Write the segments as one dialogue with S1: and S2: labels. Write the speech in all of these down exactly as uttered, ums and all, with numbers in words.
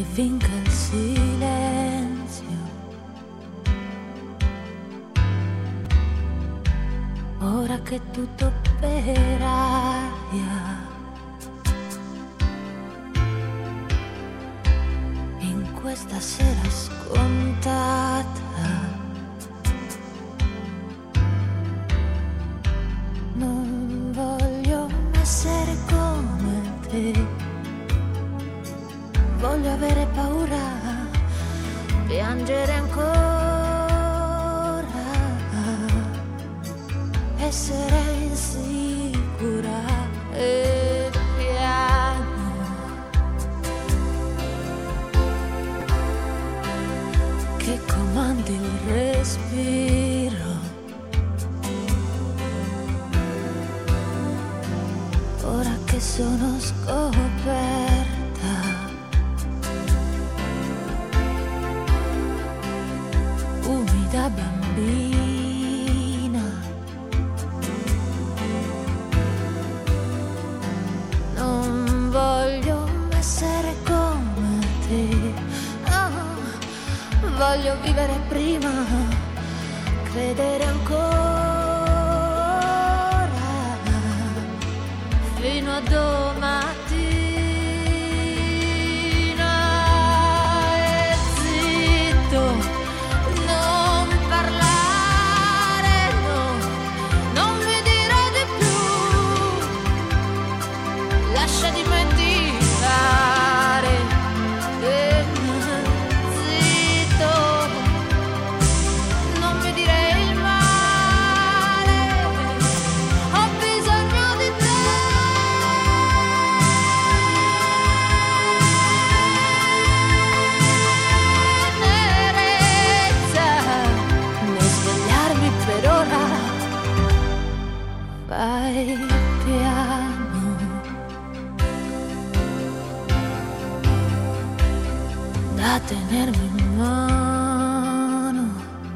S1: e vinca il silenzio. Ora che tutto per aria, in questa sera scontata, non voglio essere come te, voglio avere paura, piangere ancora, essere insicura e piano che comandi il respiro. Ora che sono scoperta, umida bambina, non voglio essere come te, no, voglio vivere prima, credere ancora, fino a domattina. E zitto, non parlare, no, non mi dire di più, lascia dimenticare. E zitto, non mi dire il male, ho bisogno di te. Tenerezza, non svegliarmi per ora, vai piano, da tenermi in mano,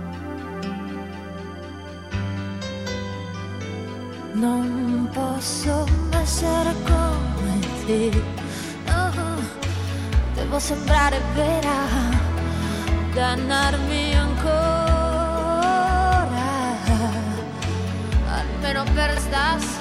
S1: non posso essere come te, no, devo sembrare vera, dannarmi ancora, almeno per stasera.